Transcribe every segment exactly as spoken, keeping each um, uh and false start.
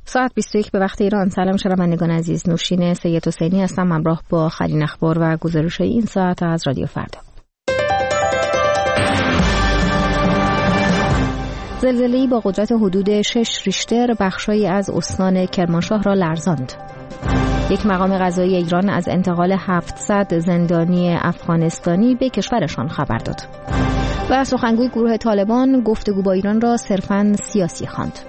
ساعت بیست و یک به وقت ایران. سلام شنوندگان عزیز، نوشین سید حسینی هستم همراه با آخرین اخبار و گزارش‌های این ساعت از رادیو فردا. زلزله‌ای با قدرت حدود شش ریشتر بخشایی از استان کرمانشاه را لرزاند. یک مقام قضایی ایران از انتقال هفتصد زندانی افغانستانی به کشورشان خبر داد. و سخنگوی گروه طالبان گفتگو با ایران را صرفاً سیاسی خواند.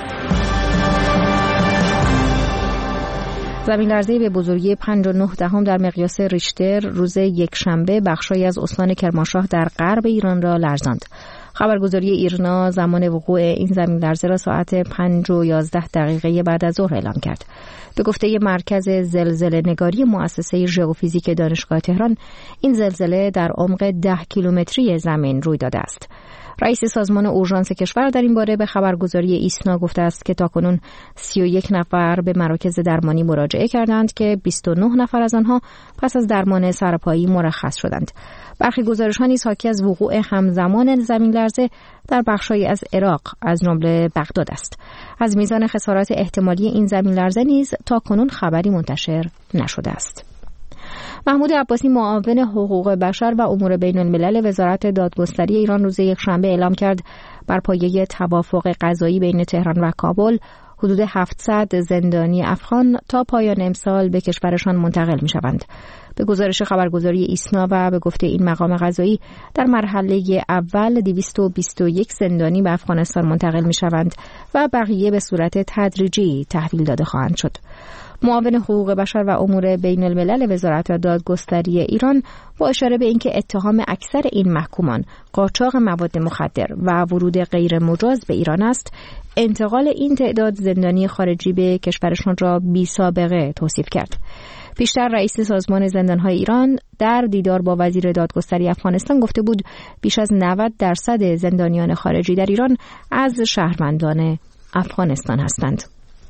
زمین لرزه‌ای به بزرگی پنج و نه دهم در مقیاس ریشتر روز یکشنبه بخشایی از استان کرمانشاه در غرب ایران را لرزاند. خبرگزاری ایرنا زمان وقوع این زمین لرزه را ساعت پنج و یازده دقیقه بعد از ظهر اعلام کرد. به گفته مرکز زلزله نگاری مؤسسه ژئوفیزیک دانشگاه تهران، این زلزله در عمق ده کیلومتری زمین روی داده است. رئیس سازمان اورژانس کشور در این باره به خبرگزاری ایسنا گفته است که تاکنون سی و یک نفر به مراکز درمانی مراجعه کردند که بیست و نه نفر از آنها پس از درمان سرپایی مرخص شدند. برخی گزارش‌ها نیز حاکی از وقوع همزمان زمین لرزه در بخش‌هایی از عراق از جمله بغداد است. از میزان خسارات احتمالی این زمین لرزه نیز تاکنون خبری منتشر نشده است. محمود عباسی معاون حقوق بشر و امور بین الملل وزارت دادگستری ایران روز یکشنبه اعلام کرد بر پایه توافق قضایی بین تهران و کابل حدود هفتصد زندانی افغان تا پایان امسال به کشورشان منتقل می شوند. به گزارش خبرگزاری ایسنا و به گفته این مقام قضایی در مرحله اول دویست و بیست و یک زندانی به افغانستان منتقل می شوند و بقیه به صورت تدریجی تحویل داده خواهند شد. معاون حقوق بشر و امور بین الملل وزارت دادگستری ایران با اشاره به اینکه اتهام اکثر این محکومان قاچاق مواد مخدر و ورود غیر مجاز به ایران است، انتقال این تعداد زندانی خارجی به کشورشان را بی سابقه توصیف کرد. پیشتر رئیس سازمان زندانهای ایران در دیدار با وزیر دادگستری افغانستان گفته بود بیش از نود درصد زندانیان خارجی در ایران از شهروندان افغانستان هستند.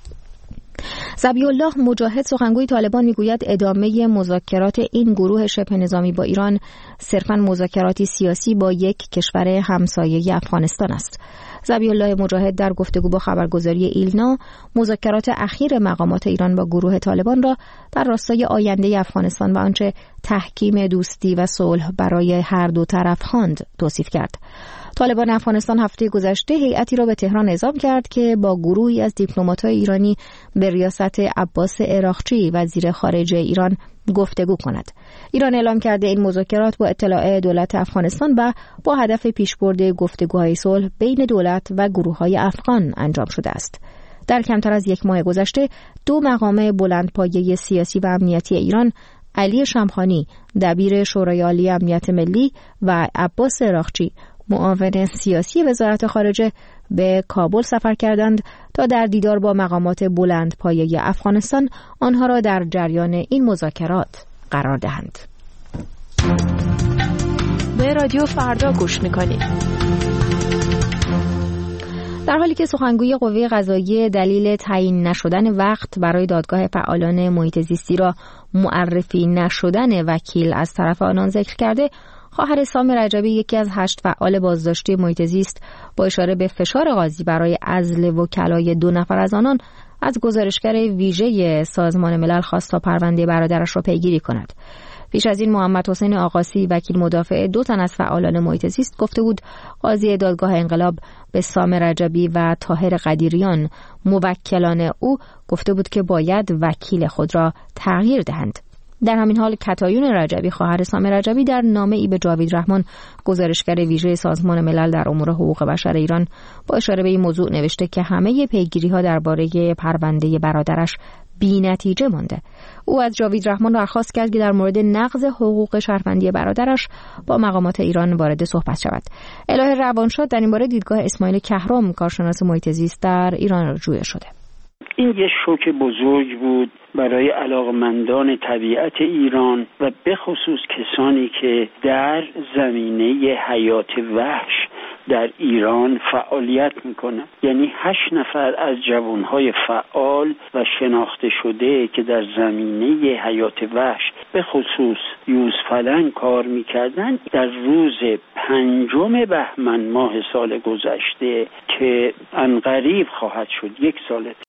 ذبیح الله مجاهد سخنگوی طالبان میگوید ادامه مذاکرات این گروه شبه نظامی با ایران صرفاً مذاکراتی سیاسی با یک کشور همسایه افغانستان است. ذبیح الله مجاهد در گفتگو با خبرگزاری ایلنا مذاکرات اخیر مقامات ایران با گروه طالبان را در راستای آینده افغانستان و آنچه تحکیم دوستی و صلح برای هر دو طرف خواند توصیف کرد. طالبان افغانستان هفته گذشته هیئتی را به تهران اعزام کرد که با گروهی از دیپلمات‌های ایرانی به ریاست عباس عراقچی وزیر خارجه ایران گفتگو کند. ایران اعلام کرده این مذاکرات با اطلاع دولت افغانستان و با هدف پیشبرد گفتگوهای صلح بین دولت و گروه‌های افغان انجام شده است. در کمتر از یک ماه گذشته دو مقام بلندپایه سیاسی و امنیتی ایران، علی شمخانی دبیر شورای عالی امنیت ملی و عباس عراقچی معاون سیاسی وزارت خارجه، به کابل سفر کردند تا در دیدار با مقامات بلند پایه افغانستان آنها را در جریان این مذاکرات قرار دهند. به رادیو فردا گوش می‌کنید. در حالی که سخنگوی قوه قضاییه دلیل تعیین نشدن وقت برای دادگاه فعالان محیط زیستی را معرفی نشدن وکیل از طرف آنان ذکر کرده، خواهر سام رجبی یکی از هشت فعال بازداشتی محیط زیست با اشاره به فشار قاضی برای عزل وکلای دو نفر از آنان از گزارشگر ویژه سازمان ملل خواست تا پرونده برادرش را پیگیری کند. پیش از این محمد حسین آقاسی وکیل مدافع دو تن از فعالان محیط زیست گفته بود قاضی دادگاه انقلاب به سام رجبی و طاهر قدیریان موکلان او گفته بود که باید وکیل خود را تغییر دهند. در همین حال کتایون رجبی خواهر سام رجبی در نامه‌ای به جاوید رحمان گزارشگر ویژه سازمان ملل در امور حقوق بشر ایران با اشاره به این موضوع نوشته که همه پیگیری‌ها درباره پرونده برادرش بی‌نتیجه مانده. او از جاوید رحمان درخواست کرد که در مورد نقض حقوق شهروندی برادرش با مقامات ایران وارد صحبت شود. الهه روانشاد در این باره دیدگاه اسماعیل کهرم کارشناس محیط زیست در ایران جویا شده. این یه شوک بزرگ بود برای علاقمندان طبیعت ایران و به خصوص کسانی که در زمینه حیات وحش در ایران فعالیت میکنن. یعنی هشت نفر از جوانهای فعال و شناخته شده که در زمینه حیات وحش به خصوص یوزفلنگ کار میکردن در روز پنجم بهمن ماه سال گذشته که عنقریب خواهد شد یک سال